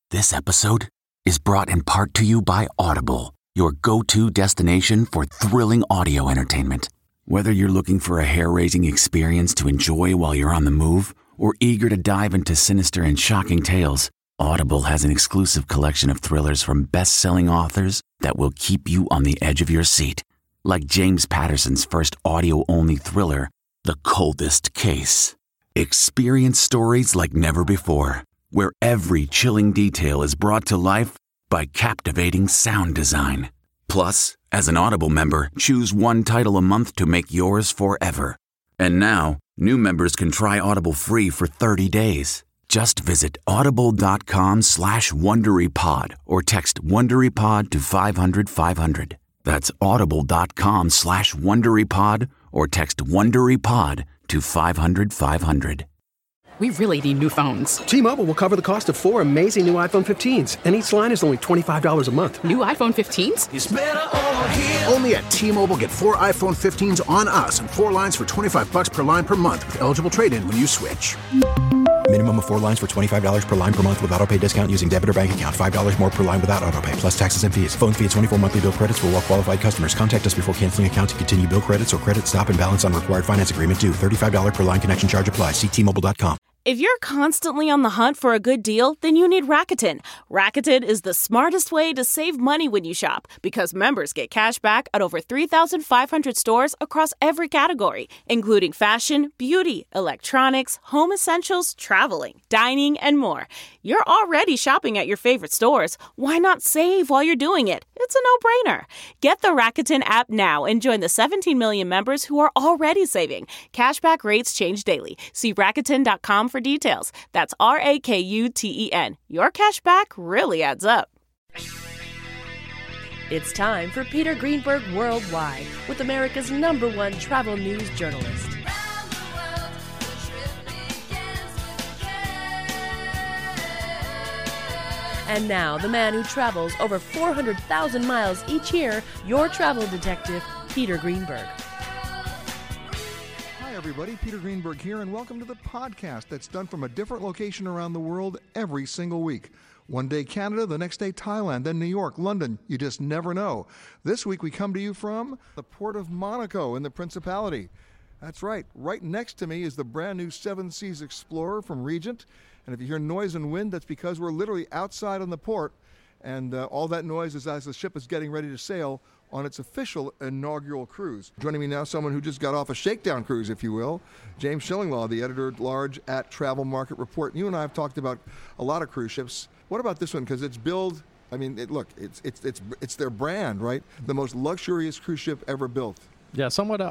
This episode is brought in part to you by Audible, your go-to destination for thrilling audio entertainment. Whether you're looking for a hair-raising experience to enjoy while you're on the move or eager to dive into sinister and shocking tales, Audible has an exclusive collection of thrillers from best-selling authors that will keep you on the edge of your seat. Like James Patterson's first audio-only thriller, The Coldest Case. Experience stories like never before, where every chilling detail is brought to life by captivating sound design. Plus, as an Audible member, choose one title a month to make yours forever. And now, new members can try Audible free for 30 days. Just visit audible.com/WonderyPod or text WonderyPod to 500-500. That's audible.com/WonderyPod or text WonderyPod to 500-500. We really need new phones. T-Mobile will cover the cost of 4 amazing new iPhone 15s, and each line is only $25 a month. New iPhone 15s? It's better over here. Only at T-Mobile, get 4 iPhone 15s on us and 4 lines for $25 per line per month with eligible trade-in when you switch. Minimum of 4 lines for $25 per line per month with autopay discount using debit or bank account. $5 more per line without autopay, plus taxes and fees. Phone fee at 24 monthly bill credits for well-qualified customers. Contact us before canceling account to continue bill credits or credit stop and balance on required finance agreement due. $35 per line connection charge applies. See T-Mobile.com. If you're constantly on the hunt for a good deal, then you need Rakuten. Rakuten is the smartest way to save money when you shop because members get cash back at over 3,500 stores across every category, including fashion, beauty, electronics, home essentials, traveling, dining, and more. You're already shopping at your favorite stores. Why not save while you're doing it? It's a no-brainer. Get the Rakuten app now and join the 17 million members who are already saving. Cashback rates change daily. See Rakuten.com for details. That's Rakuten. Your cashback really adds up. It's time for Peter Greenberg Worldwide with America's #1 travel news journalist. And now, the man who travels over 400,000 miles each year, your travel detective, Peter Greenberg. Hi, everybody. Peter Greenberg here, and welcome to the podcast that's done from a different location around the world every single week. One day Canada, the next day Thailand, then New York, London. You just never know. This week we come to you from the Port of Monaco in the Principality. That's right. Right next to me is the brand new Seven Seas Explorer from Regent. And if you hear noise and wind, that's because we're literally outside on the port. And all that noise is as the ship is getting ready to sail on its official inaugural cruise. Joining me now, someone who just got off a shakedown cruise, if you will, James Shillinglaw, the editor-at-large at Travel Market Report. You and I have talked about a lot of cruise ships. What about this one? Because it's billed, I mean, it's their brand, right? The most luxurious cruise ship ever built. Yeah, somewhat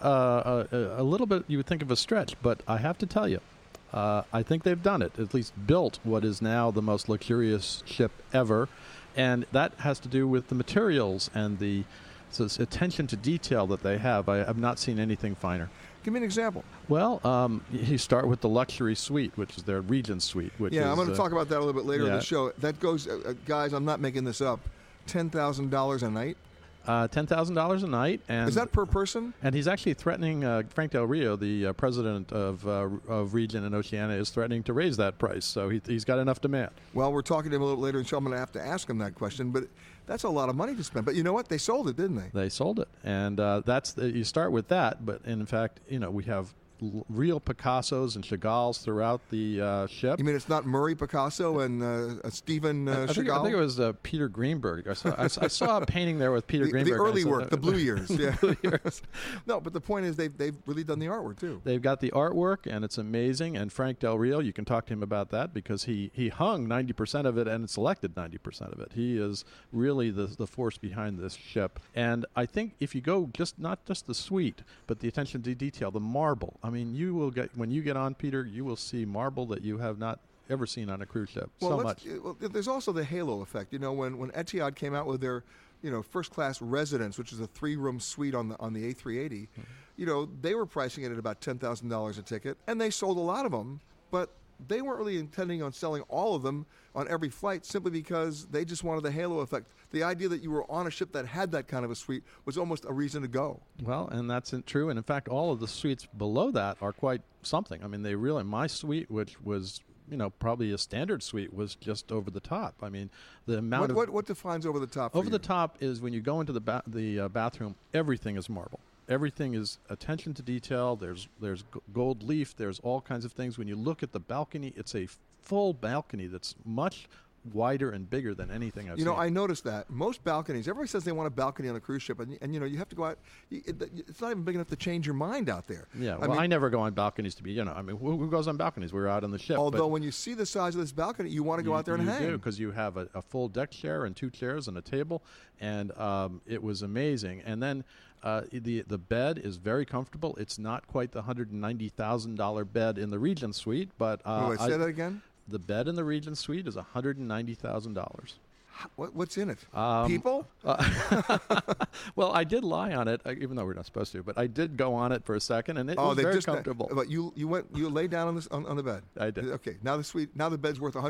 a little bit you would think of a stretch, but I have to tell you, I think they've done it, at least built what is now the most luxurious ship ever. And that has to do with the materials and the attention to detail that they have. I have not seen anything finer. Give me an example. Well, you start with the luxury suite, which is their Regent suite. Which I'm is, going to talk about that a little bit later in the show. That goes, guys, I'm not making this up, $10,000 a night. $10,000 a night. And is that per person? And he's actually threatening, Frank Del Rio, the president of Regent and Oceania, is threatening to raise that price. So he's got enough demand. Well, we're talking to him a little later in the show. I'm going to have to ask him that question. But that's a lot of money to spend. But you know what? They sold it, didn't they? They sold it. And you start with that. But in fact, we have real Picassos and Chagalls throughout the ship. You mean it's not Murray Picasso and Stephen Chagall? I think it was Peter Greenberg. I saw a painting there with Peter Greenberg. The early work, the blue years. Yeah. Blue years. No, but the point is they've really done the artwork too. They've got the artwork, and it's amazing. And Frank Del Rio, you can talk to him about that because he hung 90% of it and selected 90% of it. He is really the force behind this ship. And I think if you go not just the suite, but the attention to detail, the marble. I mean, you will get when you get on, Peter, you will see marble that you have not ever seen on a cruise ship. Well, there's also the halo effect. When Etihad came out with their, first class residence, which is a 3-room suite on the A380, they were pricing it at about $10,000 a ticket, and they sold a lot of them, but they weren't really intending on selling all of them on every flight simply because they just wanted the halo effect. The idea that you were on a ship that had that kind of a suite was almost a reason to go. Well, and that's true. And in fact, all of the suites below that are quite something. I mean, my suite, which was probably a standard suite was just over the top. I mean, the amount what defines over the top? Over the top is when you go into the bathroom, everything is marble. Everything is attention to detail. There's gold leaf. There's all kinds of things. When you look at the balcony, it's a full balcony that's much wider and bigger than anything I've seen. I noticed that. Most balconies, everybody says they want a balcony on a cruise ship, and you have to go out. It's not even big enough to change your mind out there. Yeah, I mean, never go on balconies to be, who goes on balconies? We're out on the ship. Although when you see the size of this balcony, you want to go out there and hang. You do, because you have a full deck chair and 2 chairs and a table, and it was amazing. And then the bed is very comfortable. It's not quite the $190,000 bed in the Regent Suite, but... say that again? The bed in the Regent Suite is $190,000. What's in it? People? Well, I did lie on it, even though we're not supposed to. But I did go on it for a second, and it was very comfortable. But you lay down on the bed. I did. Okay. Now the bed's worth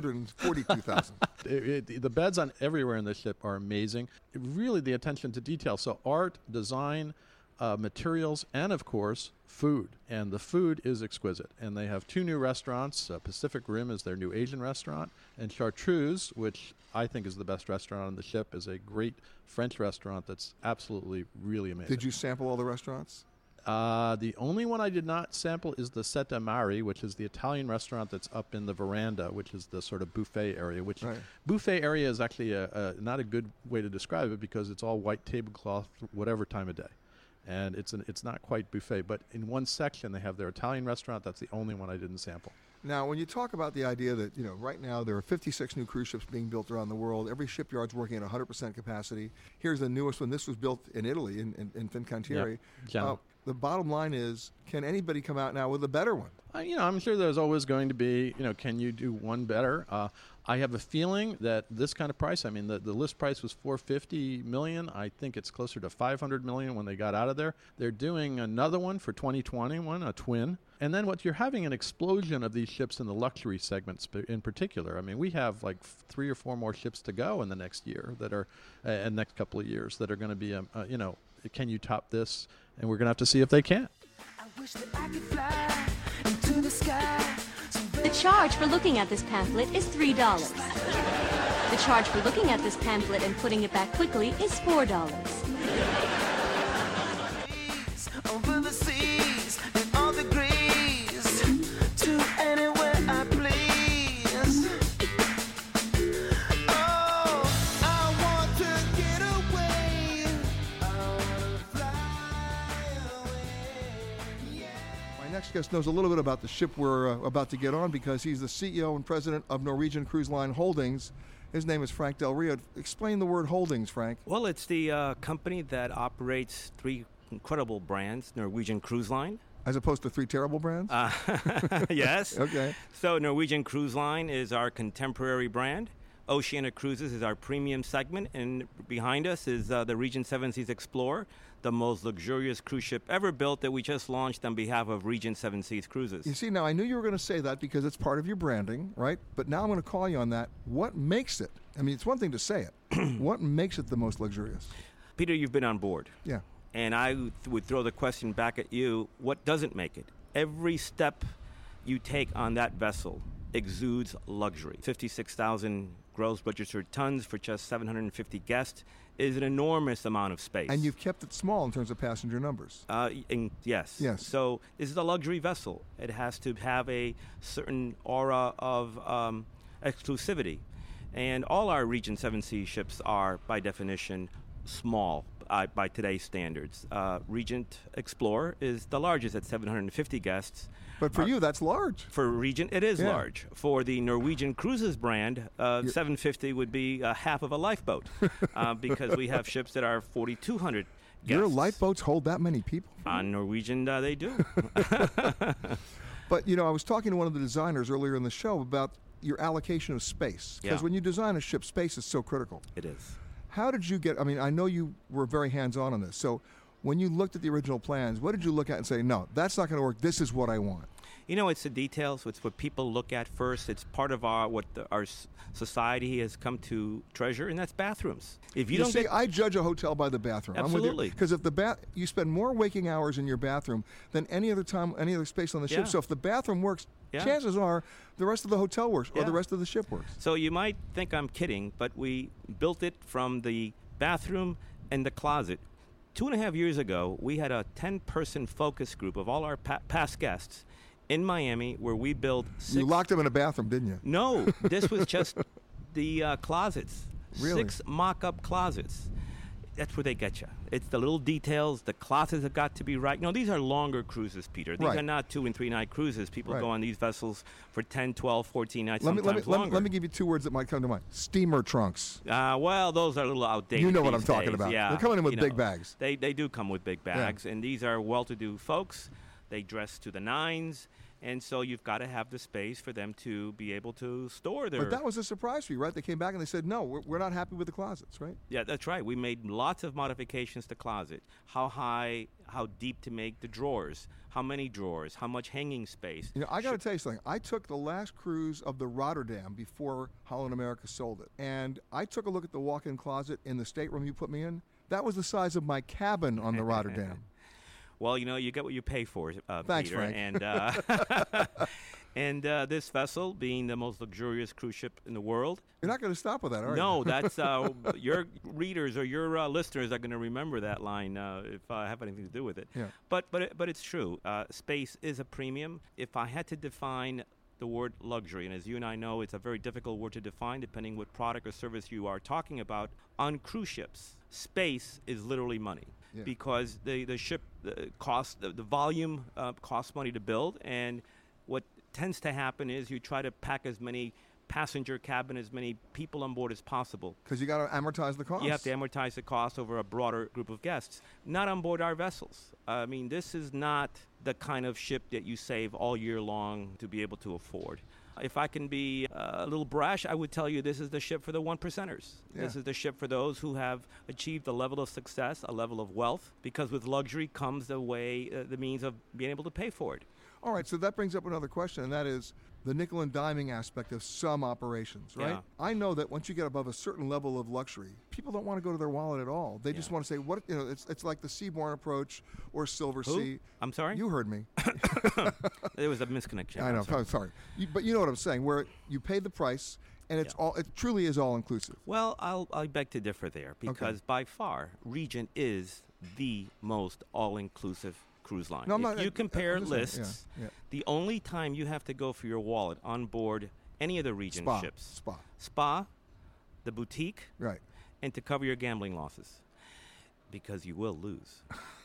$142,000. The beds on everywhere in the ship are amazing. Really, the attention to detail. So art, design, materials, and of course food. And the food is exquisite. And they have 2 new restaurants. Pacific Rim is their new Asian restaurant, and Chartreuse, which I think is the best restaurant on the ship, is a great French restaurant that's absolutely really amazing. Did you sample all the restaurants? The only one I did not sample is the Sette Mari, which is the Italian restaurant that's up in the veranda, which is the sort of buffet area. Buffet area is actually not a good way to describe it, because it's all white tablecloth, whatever time of day. And it's not quite buffet, but in one section they have their Italian restaurant. That's the only one I didn't sample. Now, when you talk about the idea that, right now there are 56 new cruise ships being built around the world, every shipyard's working at 100% capacity. Here's the newest one. This was built in Italy, in Fincantieri. Yeah. The bottom line is, can anybody come out now with a better one? I'm sure there's always going to be, can you do one better? I have a feeling that this kind of price, the list price was $450 million. I think it's closer to $500 million when they got out of there. They're doing another one for 2021, a twin. And then you're having an explosion of these ships in the luxury segments in particular. We have like 3 or 4 more ships to go in the next year that are, next couple of years that are going to be, can you top this? And we're going to have to see if they can. I wish that I could fly into the sky. The charge for looking at this pamphlet is $3. The charge for looking at this pamphlet and putting it back quickly is $4. Over the seas and all the degrees to anywhere I please. Oh, I want to get away. I want to fly away. My next guest knows a little bit about the ship we're about to get on, because he's the CEO and president of Norwegian Cruise Line Holdings. His name is Frank Del Rio. Explain the word holdings, Frank. Well, it's the company that operates 3 incredible brands: Norwegian Cruise Line. As opposed to 3 terrible brands? Yes. Okay. So Norwegian Cruise Line is our contemporary brand. Oceania Cruises is our premium segment. And behind us is the Regent Seven Seas Explorer, the most luxurious cruise ship ever built, that we just launched on behalf of Regent Seven Seas Cruises. You see, now I knew you were going to say that because it's part of your branding, right? But now I'm going to call you on that. What makes it? It's one thing to say it. What makes it the most luxurious? Peter, you've been on board. Yeah. And I would throw the question back at you, what doesn't make it? Every step you take on that vessel exudes luxury. 56,000 gross registered tons for just 750 guests is an enormous amount of space. And you've kept it small in terms of passenger numbers. Yes. Yes. So this is a luxury vessel. It has to have a certain aura of exclusivity. And all our Regent Seven Seas ships are, by definition, small by today's standards. Regent Explorer is the largest at 750 guests. But for you, that's large. For Regent, it is large. For the Norwegian Cruises brand, 750 would be half of a lifeboat because we have ships that are 4,200 guests. Your lifeboats hold that many people? On Norwegian, they do. But, I was talking to one of the designers earlier in the show about your allocation of space. Because when you design a ship, space is so critical. It is. How did you get, I know you were very hands-on on this. So when you looked at the original plans, what did you look at and say, no, that's not going to work, this is what I want? You know, it's the details. It's what people look at first. It's part of our society has come to treasure, and that's bathrooms. If you don't see, I judge a hotel by the bathroom. Absolutely. Because if you spend more waking hours in your bathroom than any other time, any other space on the ship. So if the bathroom works, chances are the rest of the hotel works or the rest of the ship works. So you might think I'm kidding, but we built it from the bathroom and the closet. 2.5 years ago, we had a 10-person focus group of all our past guests in Miami where we built 6... You locked them in a bathroom, didn't you? No, this was just the closets. Really? 6 mock-up closets. That's where they get you. It's the little details. The closets have got to be right. No, these are longer cruises, Peter. These are not 2- and 3-night cruises. People go on these vessels for 10, 12, 14 nights, sometimes longer. Let me give you 2 words that might come to mind. Steamer trunks. Well, those are a little outdated. You know what I'm days. talking about. Yeah. They're coming in with big bags. They do come with big bags, and these are well-to-do folks. They dress to the nines. And so you've got to have the space for them to be able to store their... But that was a surprise for you, right? They came back and they said, no, we're not happy with the closets, right? Yeah, that's right. We made lots of modifications to closet. How high, how deep to make the drawers, how many drawers, how much hanging space. You know, I got to tell you something. I took the last cruise of the Rotterdam before Holland America sold it. And I took a look at the walk-in closet in the stateroom you put me in. That was the size of my cabin on the Rotterdam. Well, you know, you get what you pay for, Thanks, Peter. Frank. And this vessel, being the most luxurious cruise ship in the world. You're not going to stop with that, are you? No, that's your readers or your listeners are going to remember that line if I have anything to do with it. Yeah. But it's true. Space is a premium. If I had to define the word luxury, and as you and I know, it's a very difficult word to define depending what product or service you are talking about. On cruise ships, space is literally money. Yeah. Because the ship costs, the volume costs money to build, and what tends to happen is you try to pack as many passenger cabin, as many people on board as possible. Because you got to amortize the cost. You have to amortize the cost over a broader group of guests. Not on board our vessels. I mean, this is not the kind of ship that you save all year long to be able to afford. If I can be a little brash, I would tell you this is the ship for the 1%ers. Yeah. This is the ship for those who have achieved a level of success, a level of wealth, because with luxury comes the means of being able to pay for it. All right, so that brings up another question, and that is the nickel and diming aspect of some operations, right? Yeah. I know that once you get above a certain level of luxury, people don't want to go to their wallet at all. They just want to say, "What?" You know, it's like the Seabourn approach or Silver Sea. I'm sorry? You heard me. There was a misconnection. I know. I'm sorry. But you know what I'm saying, where you pay the price, and it truly is all-inclusive. Well, I beg to differ there, because by far, Regent is the most all-inclusive cruise line. No, if you compare lists, the only time you have to go for your wallet on board any of the Regent ships, Spa, the boutique, right, and to cover your gambling losses, because you will lose.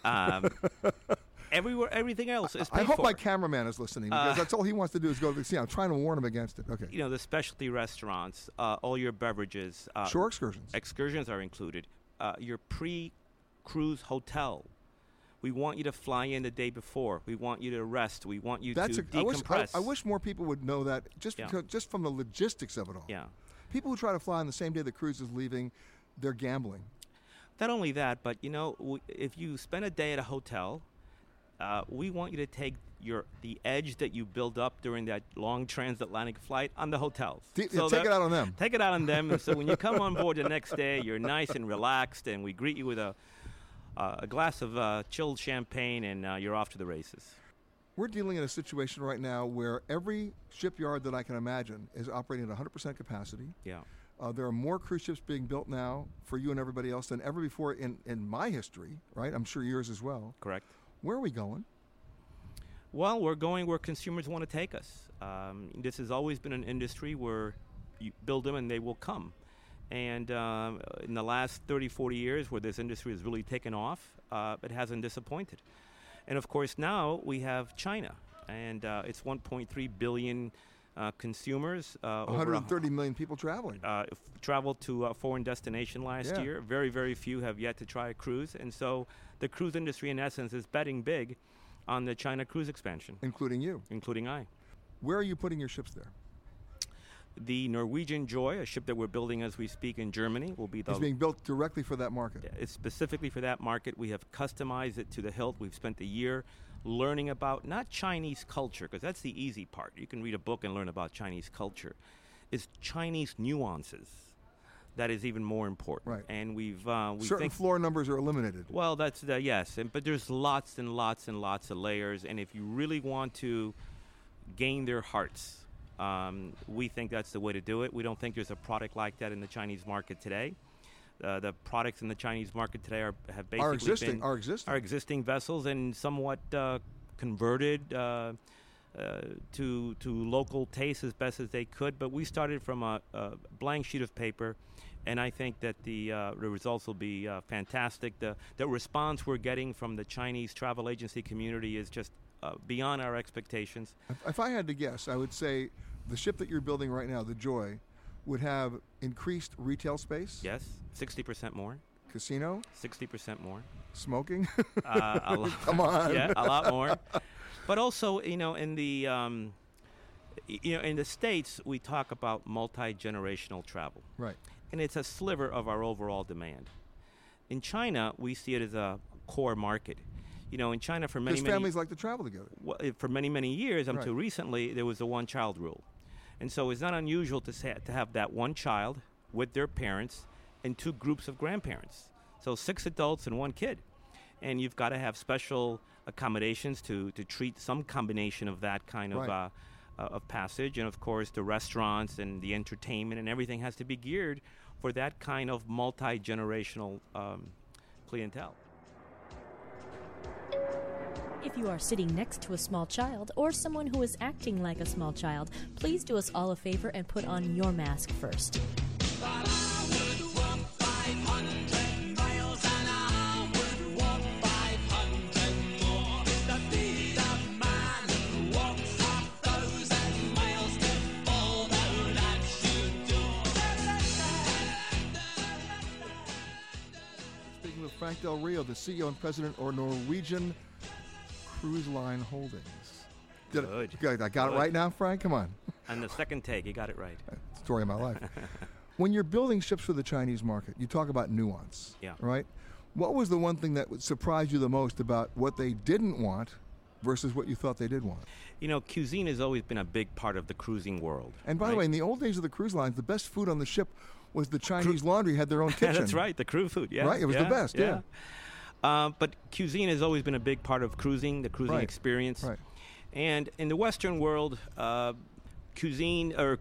Everything else is paid I hope for. my cameraman is listening, because that's all he wants to do is go to the sea. I'm trying to warn him against it. Okay. You know, the specialty restaurants, all your beverages. Shore excursions. Excursions are included. Your pre-cruise hotel. We want you to fly in the day before. We want you to rest. We want you to decompress. I wish more people would know that just from the logistics of it all. Yeah. People who try to fly on the same day the cruise is leaving, they're gambling. Not only that, but, you know, if you spend a day at a hotel, we want you to take the edge that you build up during that long transatlantic flight on the hotels. Take it out on them. Take it out on them. And so when you come on board the next day, you're nice and relaxed, and we greet you with a glass of chilled champagne, and you're off to the races. We're dealing in a situation right now where every shipyard that I can imagine is operating at 100% capacity. Yeah. There are more cruise ships being built now for you and everybody else than ever before in my history, right? I'm sure yours as well. Correct. Where are we going? Well, we're going where consumers want to take us. This has always been an industry where you build them and they will come. And in the last 30, 40 years where this industry has really taken off, it hasn't disappointed. And, of course, now we have China, and it's 1.3 billion consumers. 130 million people traveling. Traveled to a foreign destination last year. Very, very few have yet to try a cruise. And so the cruise industry, in essence, is betting big on the China cruise expansion. Including you. Including I. Where are you putting your ships there? The Norwegian Joy, a ship that we're building as we speak in Germany, will be It's being built directly for that market. It's specifically for that market. We have customized it to the hilt. We've spent a year learning about not Chinese culture, because that's the easy part. You can read a book and learn about Chinese culture. It's Chinese nuances that is even more important. Right. And we certain think floor numbers are eliminated. Well, that's yes, but there's lots and lots and lots of layers. And if you really want to gain their hearts, we think that's the way to do it. We don't think there's a product like that in the Chinese market today. The products in the Chinese market today have basically are existing vessels and somewhat converted to local tastes as best as they could. But we started from a blank sheet of paper, and I think that the results will be fantastic. The response we're getting from the Chinese travel agency community is just beyond our expectations. If I had to guess, I would say the ship that you're building right now, the Joy, would have increased retail space. Yes, 60% more. Casino. 60% more. Smoking. Come on. Yeah, a lot more. But also, in the in the States, we talk about multi-generational travel. Right. And it's a sliver of our overall demand. In China, we see it as a core market. In China, for many families like to travel together. Well, for many years, until recently, there was a one-child rule, and so it's not unusual to have that one child with their parents and two groups of grandparents. So 6 adults and 1 kid, and you've got to have special accommodations to treat some combination of that kind of passage, and of course the restaurants and the entertainment and everything has to be geared for that kind of multi-generational clientele. If you are sitting next to a small child or someone who is acting like a small child, please do us all a favor and put on your mask first. Speaking with Frank Del Rio, the CEO and president of Norwegian Cruise Line Holdings. Good. I got it right now, Frank? Come on. On the second take, you got it right. Story of my life. When you're building ships for the Chinese market, you talk about nuance, right? What was the one thing that would surprise you the most about what they didn't want versus what you thought they did want? Cuisine has always been a big part of the cruising world. And by the way, in the old days of the cruise lines, the best food on the ship was the Chinese laundry had their own kitchen. That's right, the crew food, yeah. Right, it was the best, yeah. But cuisine has always been a big part of cruising, the cruising experience. Right. And in the Western world, cuisine or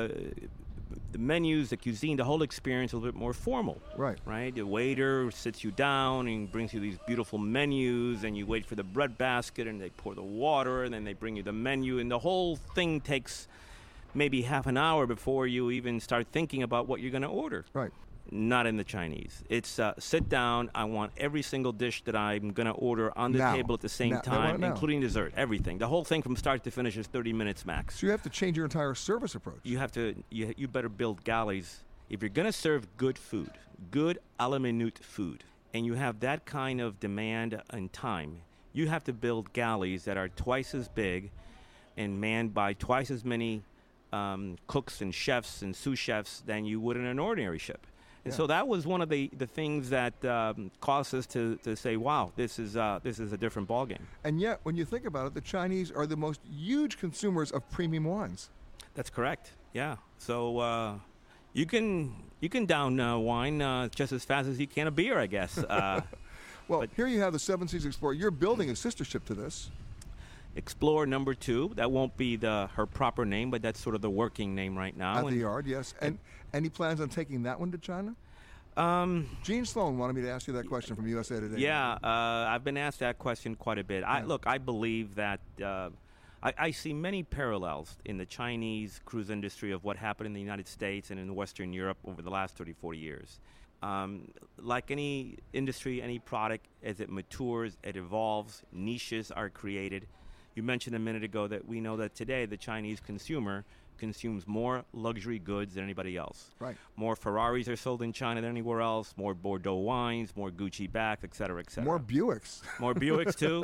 the menus, the cuisine, the whole experience is a little bit more formal. Right. The waiter sits you down and brings you these beautiful menus, and you wait for the bread basket, and they pour the water, and then they bring you the menu, and the whole thing takes maybe half an hour before you even start thinking about what you're going to order. Right. Not in the Chinese. It's sit down. I want every single dish that I'm going to order on the table at the same time, including dessert, everything. The whole thing from start to finish is 30 minutes max. So you have to change your entire service approach. You have to. You better build galleys. If you're going to serve good food, good à la minute food, and you have that kind of demand and time, you have to build galleys that are twice as big and manned by twice as many cooks and chefs and sous chefs than you would in an ordinary ship. And so that was one of the things that caused us to say, wow, this is a different ballgame. And yet, when you think about it, the Chinese are the most huge consumers of premium wines. That's correct, yeah. So you can down wine just as fast as you can a beer, I guess. Well, here you have the Seven Seas Explorer. You're building a sister ship to this. Explorer number 2. That won't be her proper name, but that's sort of the working name right now. At the yard, yes. And any plans on taking that one to China? Gene Sloan wanted me to ask you that question from USA Today. Yeah, I've been asked that question quite a bit. I believe that I see many parallels in the Chinese cruise industry of what happened in the United States and in Western Europe over the last 30, 40 years. Like any industry, any product, as it matures, it evolves, niches are created. You mentioned a minute ago that we know that today the Chinese consumer consumes more luxury goods than anybody else. Right. More Ferraris are sold in China than anywhere else, more Bordeaux wines, more Gucci bags, et cetera, et cetera. More Buicks. More Buicks, too.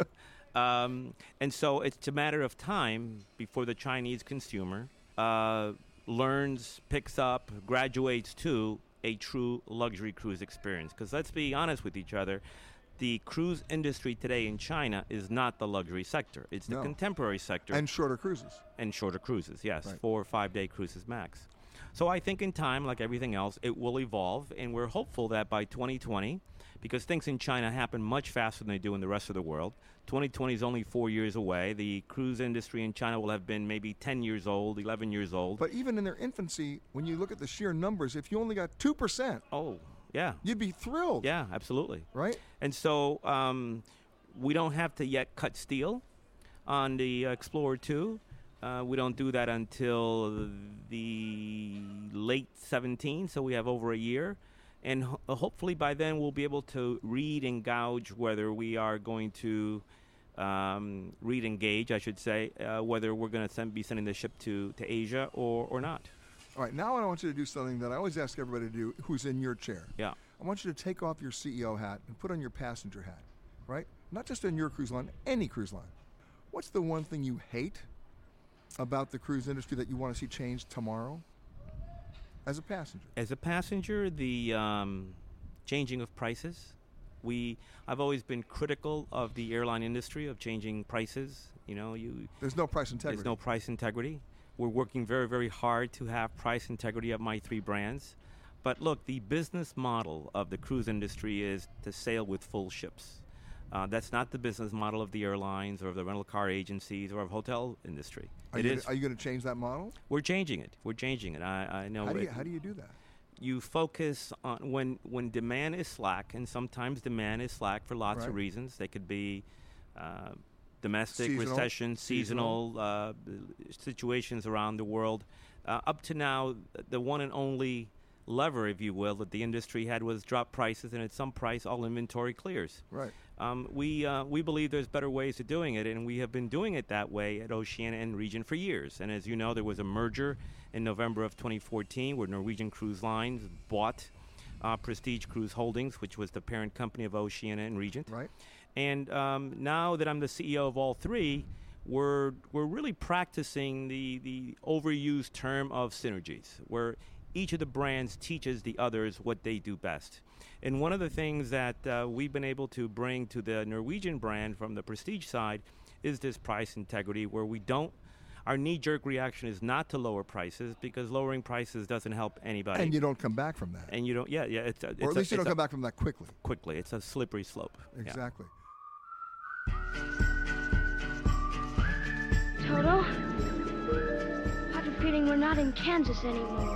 And so it's a matter of time before the Chinese consumer learns, picks up, graduates to a true luxury cruise experience. Because let's be honest with each other, the cruise industry today in China is not the luxury sector. It's the contemporary sector. And shorter cruises. And shorter cruises, yes. Right. 4 or 5 day cruises max. So I think in time, like everything else, it will evolve. And we're hopeful that by 2020, because things in China happen much faster than they do in the rest of the world, 2020 is only 4 years away. The cruise industry in China will have been maybe 10 years old, 11 years old. But even in their infancy, when you look at the sheer numbers, if you only got 2%, yeah, you'd be thrilled. Yeah, absolutely. Right? And so we don't have to yet cut steel on the Explorer 2. We don't do that until the late 17, so we have over a year. And hopefully by then we'll be able to read and gauge whether we are going to read and gauge, I should say, whether we're going to be sending the ship to Asia or not. All right, now I want you to do something that I always ask everybody to do who's in your chair. Yeah. I want you to take off your CEO hat and put on your passenger hat, right? Not just on your cruise line, any cruise line. What's the one thing you hate about the cruise industry that you want to see changed tomorrow as a passenger? As a passenger, the changing of prices. I've always been critical of the airline industry of changing prices. There's no price integrity. There's no price integrity. We're working very, very hard to have price integrity of my 3 brands. But look, the business model of the cruise industry is to sail with full ships. That's not the business model of the airlines or of the rental car agencies or of hotel industry. Are you going to change that model? We're changing it. I know. How do you do that? You focus on when demand is slack, and sometimes demand is slack for lots of reasons. They could be domestic, recession, seasonal situations around the world. Up to now, the one and only lever, if you will, that the industry had was drop prices, and at some price, all inventory clears. Right. We believe there's better ways of doing it, and we have been doing it that way at Oceania and Regent for years. And as you know, there was a merger in November of 2014 where Norwegian Cruise Lines bought Prestige Cruise Holdings, which was the parent company of Oceania and Regent. Right. And now that I'm the CEO of all 3, we're really practicing the overused term of synergies, where each of the brands teaches the others what they do best. And one of the things that we've been able to bring to the Norwegian brand from the Prestige side is this price integrity, where our knee-jerk reaction is not to lower prices, because lowering prices doesn't help anybody. And you don't come back from that. And you don't, or at least you don't come back from that quickly. Quickly. It's a slippery slope. Exactly. Toto, I have a feeling we're not in Kansas anymore.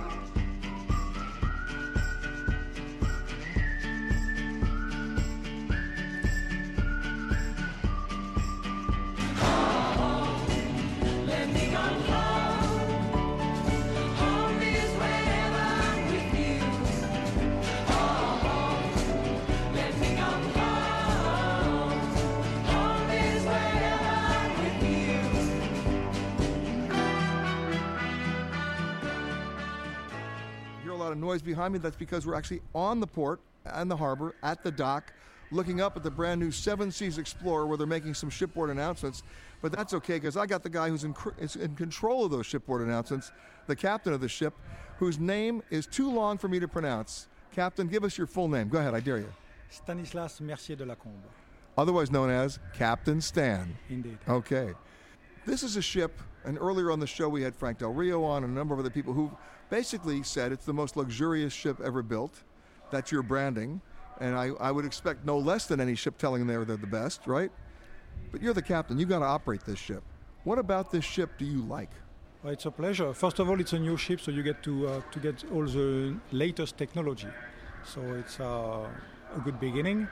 Noise behind me. That's because we're actually on the port and the harbor at the dock, looking up at the brand new Seven Seas Explorer, where they're making some shipboard announcements. But that's okay, because I got the guy who's in control of those shipboard announcements, the captain of the ship, whose name is too long for me to pronounce. Captain, give us your full name. Go ahead, I dare you. Stanislas Mercier de Lacombe. Otherwise known as Captain Stan. Indeed. Okay. This is a ship, and earlier on the show we had Frank Del Rio on and a number of other people who basically said it's the most luxurious ship ever built. That's your branding. And I would expect no less than any ship telling they're the best, right? But you're the captain. You've got to operate this ship. What about this ship do you like? Well, it's a pleasure. First of all, it's a new ship, so you get to get all the latest technology. So it's a good beginning.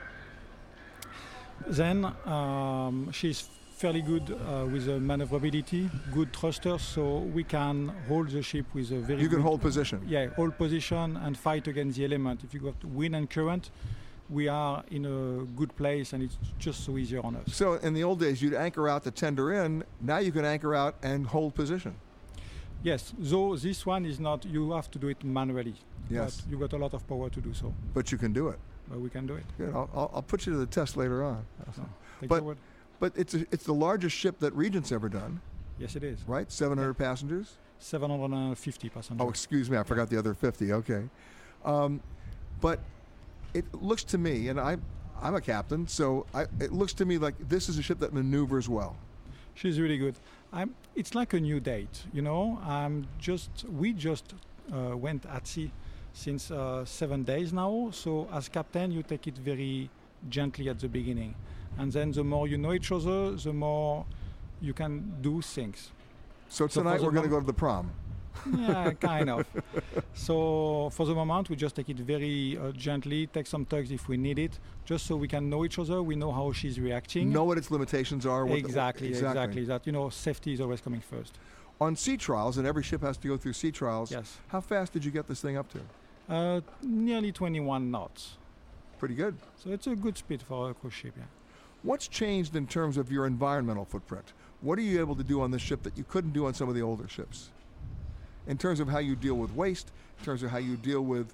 Then she's fairly good with maneuverability, good thrusters, so we can hold the ship with a very You can good, hold position. Yeah, hold position and fight against the element. If you got wind and current, we are in a good place, and it's just so easier on us. So in the old days, you'd anchor out to tender in. Now you can anchor out and hold position. Yes, though this one is not, you have to do it manually. Yes. But you got a lot of power to do so. But you can do it. But we can do it. Good. I'll put you to the test later on. Take your word. But it's the largest ship that Regent's ever done. Yes, it is. Right? 700 passengers? 750 passengers. Oh, excuse me. I forgot the other 50. Okay. But it looks to me, and I'm a captain, so it looks to me like this is a ship that maneuvers well. She's really good. It's like a new date, you know. We just went at sea since 7 days now. So as captain, you take it very gently at the beginning, and then the more you know each other, the more you can do things. So tonight we're going to go to the prom. Yeah, kind of. So for the moment, we just take it very gently, take some tugs if we need it, just so we can know each other. We know how she's reacting. Know what its limitations are. Exactly. That, you know, safety is always coming first. On sea trials, and every ship has to go through sea trials. Yes. How fast did you get this thing up to? Nearly 21 knots. Pretty good. So it's a good speed for a cruise ship, yeah. What's changed in terms of your environmental footprint? What are you able to do on this ship that you couldn't do on some of the older ships? In terms of how you deal with waste, in terms of how you deal with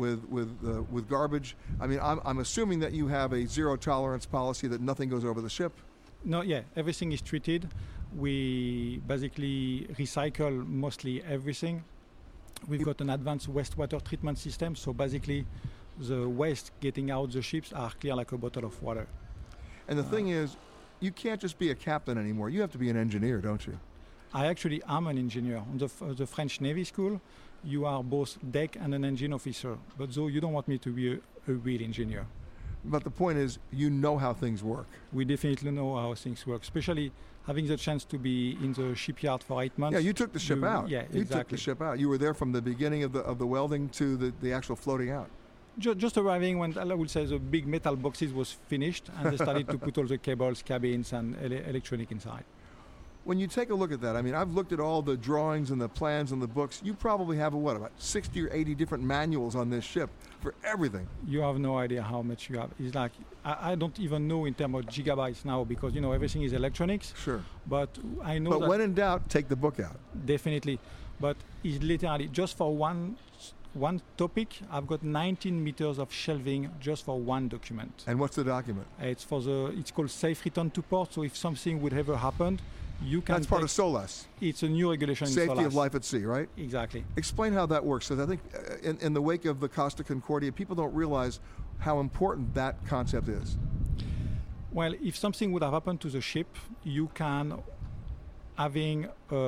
garbage. I mean, I'm assuming that you have a zero tolerance policy, that nothing goes over the ship. No, yeah, everything is treated. We basically recycle mostly everything. We've got an advanced wastewater treatment system, so basically the waste getting out the ships are clear like a bottle of water. And the thing is, you can't just be a captain anymore. You have to be an engineer, don't you? I actually am an engineer. On the French Navy school, you are both deck and an engine officer. But though you don't want me to be a real engineer. But the point is, you know how things work. We definitely know how things work, especially having the chance to be in the shipyard for 8 months. Yeah, you took the ship out. Yeah, exactly. You took the ship out. You were there from the beginning of the welding to the actual floating out. Just arriving when, I would say, the big metal boxes was finished, and they started to put all the cables, cabins, and electronic inside. When you take a look at that, I mean, I've looked at all the drawings and the plans and the books. You probably have, about 60 or 80 different manuals on this ship for everything. You have no idea how much you have. It's like, I don't even know in terms of gigabytes now, because, you know, everything is electronics. Sure. But I know But when in doubt, take the book out. Definitely. But it's literally, just for one topic, I've got 19 meters of shelving just for one document. And what's the document? It's called Safe Return to Port. So if something would ever happen, you can. That's part of SOLAS. It's a new regulation in SOLAS. Safety of life at sea, right? Exactly. Explain how that works, because I think in the wake of the Costa Concordia, people don't realize how important that concept is. Well, if something would have happened to the ship, you can having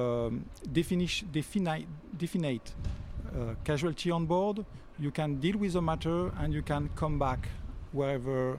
definite casualty on board, you can deal with the matter, and you can come back where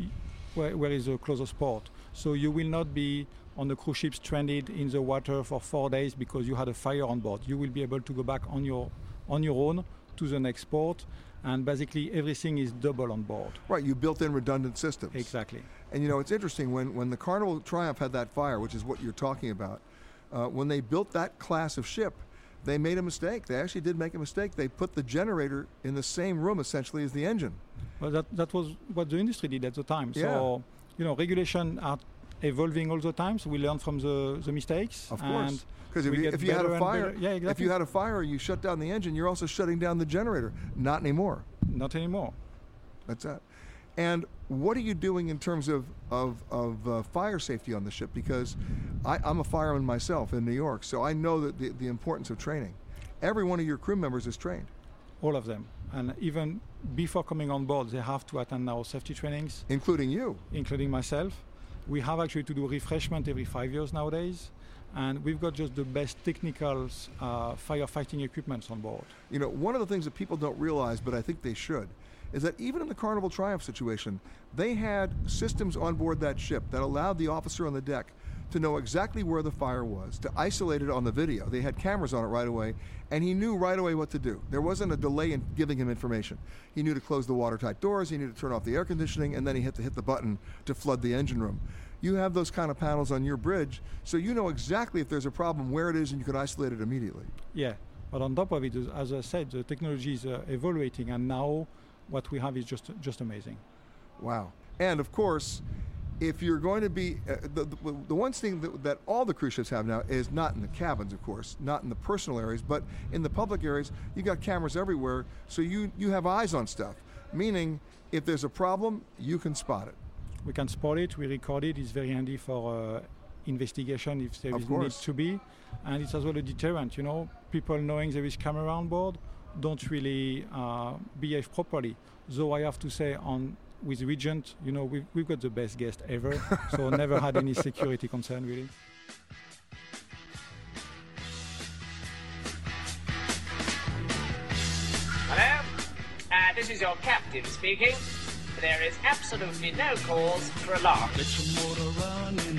is the closest port. So you will not be on the cruise ship stranded in the water for 4 days because you had a fire on board. You will be able to go back on your own to the next port, and basically everything is double on board. Right, you built in redundant systems. Exactly. And you know, it's interesting, when the Carnival Triumph had that fire, which is what you're talking about, when they built that class of ship, they made a mistake. They actually did make a mistake. They put the generator in the same room essentially as the engine. Well, that was what the industry did at the time. Yeah. So, you know, regulations are evolving all the time, so we learn from the mistakes. Of course. Because if you had a fire, yeah, exactly. If you had a fire, you shut down the engine, you're also shutting down the generator. Not anymore. Not anymore. That's it. And what are you doing in terms of fire safety on the ship? Because I'm a fireman myself in New York, so I know that the importance of training. Every one of your crew members is trained. All of them. And even before coming on board, they have to attend our safety trainings. Including you. Including myself. We have actually to do refreshment every 5 years nowadays. And we've got just the best technical firefighting equipment on board. You know, one of the things that people don't realize, but I think they should, is that even in the Carnival Triumph situation, they had systems on board that ship that allowed the officer on the deck to know exactly where the fire was, to isolate it on the video. They had cameras on it right away, and he knew right away what to do. There wasn't a delay in giving him information. He knew to close the watertight doors, he knew to turn off the air conditioning, and then he hit the button to flood the engine room. You have those kind of panels on your bridge, so you know exactly if there's a problem, where it is, and you can isolate it immediately. Yeah, but on top of it, as I said, the technology is evaluating, and now what we have is just amazing. Wow. And of course, if you're going to be, the one thing that all the cruise ships have now is not in the cabins, of course, not in the personal areas, but in the public areas, you got cameras everywhere, so you have eyes on stuff. Meaning, if there's a problem, you can spot it. We can spot it, we record it, it's very handy for investigation if there needs to be. And it's as well a deterrent, you know, people knowing there is camera on board don't really behave properly. Though I have to say, on with Regent, we've got the best guest ever, so never had any security concern really. Hello? This is your captain speaking. There is absolutely no cause for alarm. Get your motor running.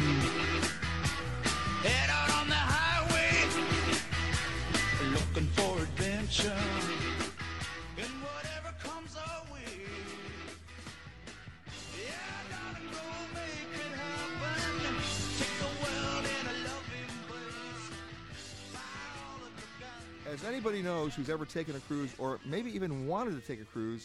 Head out on the highway, looking for adventure. And whatever comes our way. Yeah, gotta go make it happen. Take the world in a loving place. As anybody knows who's ever taken a cruise or maybe even wanted to take a cruise,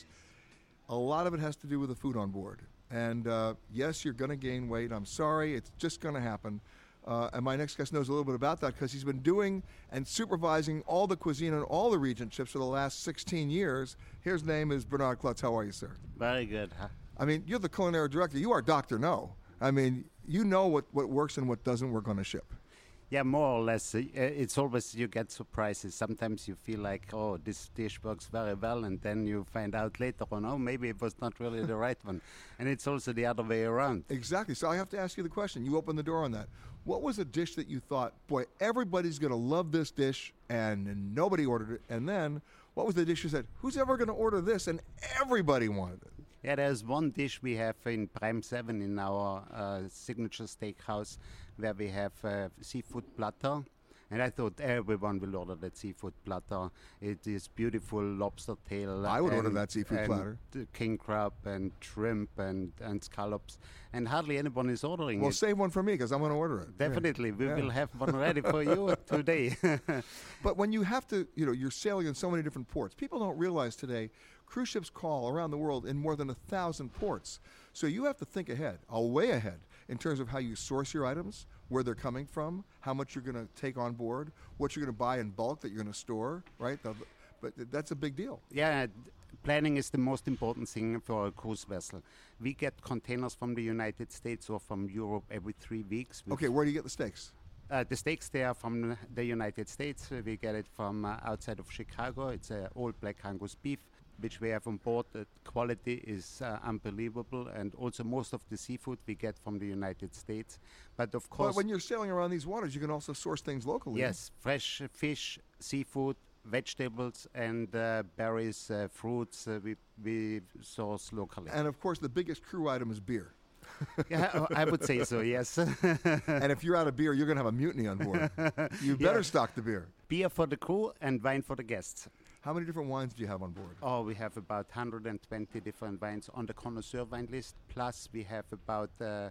a lot of it has to do with the food on board. And yes, you're going to gain weight. I'm sorry. It's just going to happen. And my next guest knows a little bit about that because he's been doing and supervising all the cuisine on all the Regent ships for the last 16 years. His name is Bernard Klutz. How are you, sir? Very good. Huh? I mean, you're the culinary director. You are Dr. No. I mean, you know what works and what doesn't work on a ship. Yeah, more or less. It's always you get surprises. Sometimes you feel like, oh, this dish works very well, and then you find out later on, oh, maybe it was not really the right one. And it's also the other way around. Exactly. So I have to ask you the question. You opened the door on that. What was a dish that you thought, boy, everybody's going to love this dish, and nobody ordered it? And then what was the dish you said, who's ever going to order this? And everybody wanted it. Yeah, there's one dish we have in Prime 7 in our signature steakhouse where we have seafood platter. And I thought everyone will order that seafood platter. It is beautiful lobster tail. I would order that seafood platter. King crab and shrimp and scallops. And hardly anyone is ordering it. Well, save one for me because I'm going to order it. Definitely. We will have one ready for you today. But when you have to, you're sailing in so many different ports. People don't realize today cruise ships call around the world in more than 1,000 ports. So you have to think ahead, way ahead, in terms of how you source your items, where they're coming from, how much you're going to take on board, what you're going to buy in bulk that you're going to store, right? But that's a big deal. Yeah, planning is the most important thing for a cruise vessel. We get containers from the United States or from Europe every 3 weeks. Okay, where do you get the steaks? The steaks, they are from the United States. We get it from outside of Chicago. It's all black Angus beef, which we have on board. The quality is unbelievable, and also most of the seafood we get from the United States. But of course, when you're sailing around these waters, you can also source things locally. Yes, fresh fish, seafood, vegetables, and berries, fruits we source locally. And of course, the biggest crew item is beer. Yeah, I would say so, yes. And if you're out of beer, you're going to have a mutiny on board. You better stock the beer. Beer for the crew and wine for the guests. How many different wines do you have on board? Oh, we have about 120 different wines on the connoisseur wine list, plus we have about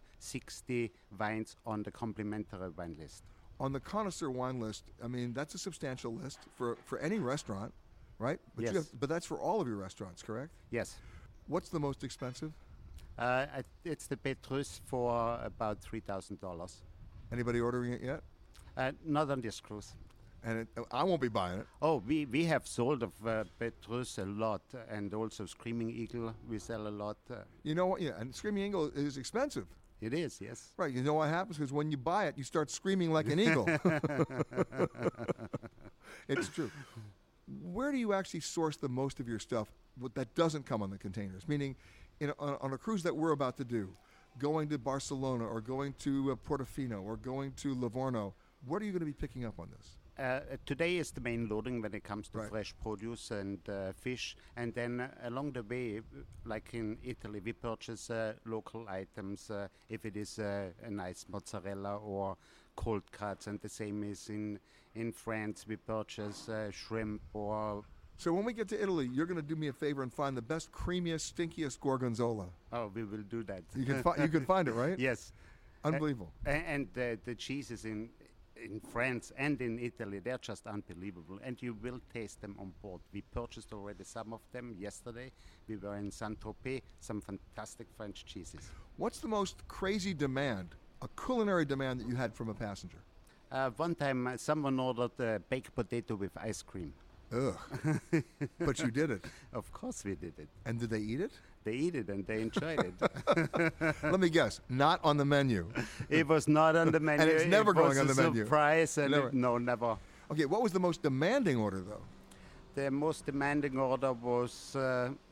60 wines on the complimentary wine list. On the connoisseur wine list, I mean, that's a substantial list for any restaurant, right? But yes. But that's for all of your restaurants, correct? Yes. What's the most expensive? It's the Petrus for about $3,000. Anybody ordering it yet? Not on this cruise. And I won't be buying it. Oh, we have sold of Petrus a lot, and also Screaming Eagle we sell a lot. You know what? Yeah, and Screaming Eagle is expensive. It is, yes. Right. You know what happens? Because when you buy it, you start screaming like an eagle. It's true. Where do you actually source the most of your stuff that doesn't come on the containers? Meaning, on a cruise that we're about to do, going to Barcelona or going to Portofino or going to Livorno, what are you going to be picking up on this? Today is the main loading when it comes to right. fresh produce and fish. And then along the way, like in Italy, we purchase local items. If it is a nice mozzarella or cold cuts, and the same is in France, we purchase shrimp or... So when we get to Italy, you're going to do me a favor and find the best, creamiest, stinkiest gorgonzola. Oh, we will do that. You can find it, right? Yes. Unbelievable. And the cheeses in France and in Italy, they're just unbelievable. And you will taste them on board. We purchased already some of them yesterday. We were in Saint-Tropez, some fantastic French cheeses. What's the most crazy demand, a culinary demand that you had from a passenger? One time someone ordered baked potato with ice cream. Ugh. But you did it. Of course we did it. And did they eat it? They eat it and they enjoyed it. Let me guess, not on the menu. It was not on the menu. And it's never going on the menu. Surprise and no, never. Okay, what was the most demanding order though? The most demanding order was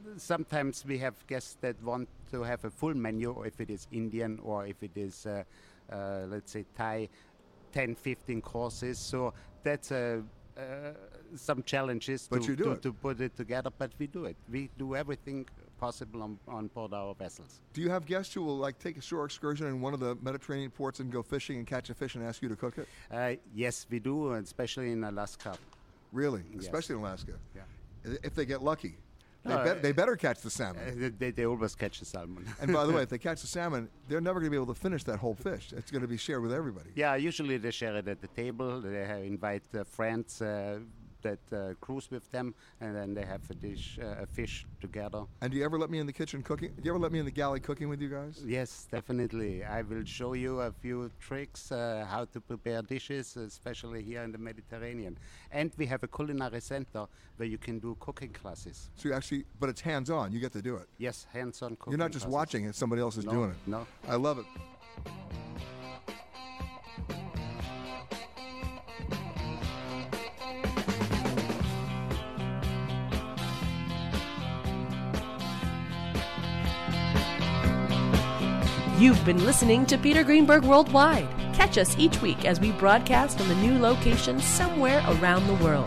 sometimes we have guests that want to have a full menu, or if it is Indian or if it is, let's say, Thai, 10, 15 courses. So that's some challenges to put it together, but we do it. We do everything possible on board our vessels. Do you have guests who will like take a shore excursion in one of the Mediterranean ports and go fishing and catch a fish and ask you to cook it? Yes, we do, especially in Alaska. Really? Yes. Especially in Alaska? Yeah. If they get lucky. They better catch the salmon. They always catch the salmon. And by the way, if they catch the salmon, they're never going to be able to finish that whole fish. It's going to be shared with everybody. Yeah, usually they share it at the table. They invite friends that cruise with them, and then they have a fish together. And do you ever let me in the kitchen cooking? Do you ever let me in the galley cooking with you guys? Yes, definitely. I will show you a few tricks how to prepare dishes, especially here in the Mediterranean. And we have a culinary center where you can do cooking classes. So you actually, but it's hands-on. You get to do it. Yes, hands-on cooking. You're not just classes. watching it; somebody else is doing it. No, I love it. You've been listening to Peter Greenberg Worldwide. Catch us each week as we broadcast from a new location somewhere around the world.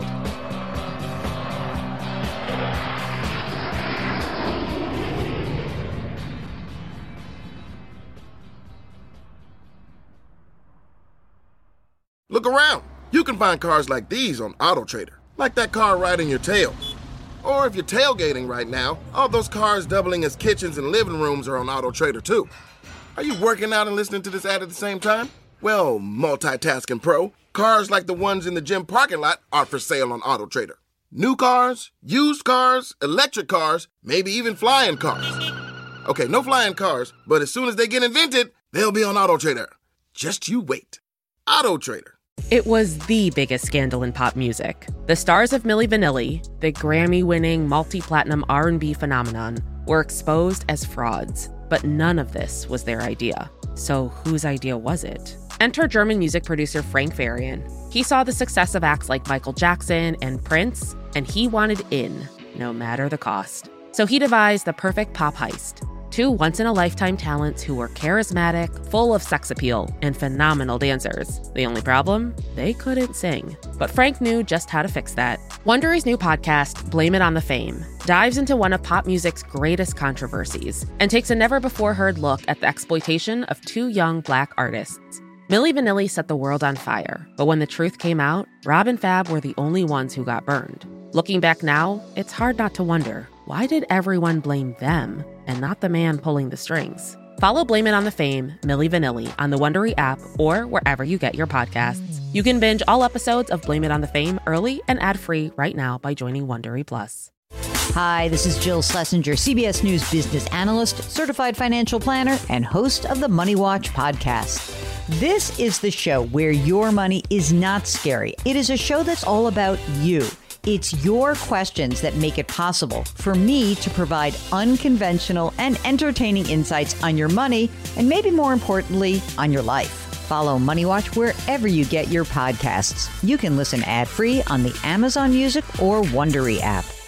Look around. You can find cars like these on AutoTrader, like that car riding your tail. Or if you're tailgating right now, all those cars doubling as kitchens and living rooms are on AutoTrader too. Are you working out and listening to this ad at the same time? Well, multitasking pro, cars like the ones in the gym parking lot are for sale on AutoTrader. New cars, used cars, electric cars, maybe even flying cars. Okay, no flying cars, but as soon as they get invented, they'll be on AutoTrader. Just you wait. AutoTrader. It was the biggest scandal in pop music. The stars of Milli Vanilli, the Grammy-winning multi-platinum R&B phenomenon, were exposed as frauds. But none of this was their idea. So whose idea was it? Enter German music producer Frank Farian. He saw the success of acts like Michael Jackson and Prince, and he wanted in, no matter the cost. So he devised the perfect pop heist. Two once-in-a-lifetime talents who were charismatic, full of sex appeal, and phenomenal dancers. The only problem? They couldn't sing. But Frank knew just how to fix that. Wondery's new podcast, Blame It on the Fame, dives into one of pop music's greatest controversies and takes a never-before-heard look at the exploitation of two young Black artists. Milli Vanilli set the world on fire, but when the truth came out, Rob and Fab were the only ones who got burned. Looking back now, it's hard not to wonder, why did everyone blame them and not the man pulling the strings? Follow Blame It on the Fame, Milli Vanilli, on the Wondery app or wherever you get your podcasts. You can binge all episodes of Blame It on the Fame early and ad-free right now by joining Wondery Plus. Hi, this is Jill Schlesinger, CBS News business analyst, certified financial planner, and host of the Money Watch podcast. This is the show where your money is not scary. It is a show that's all about you. It's your questions that make it possible for me to provide unconventional and entertaining insights on your money, and maybe more importantly, on your life. Follow Money Watch wherever you get your podcasts. You can listen ad-free on the Amazon Music or Wondery app.